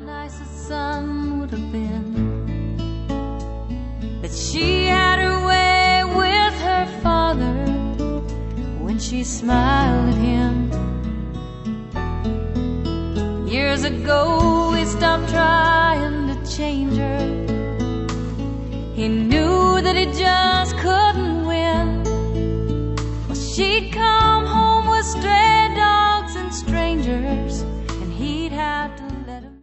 nice the sun would have been, but she had her way with her father when she smiled at him. Years ago he stopped trying to change her. He knew that he just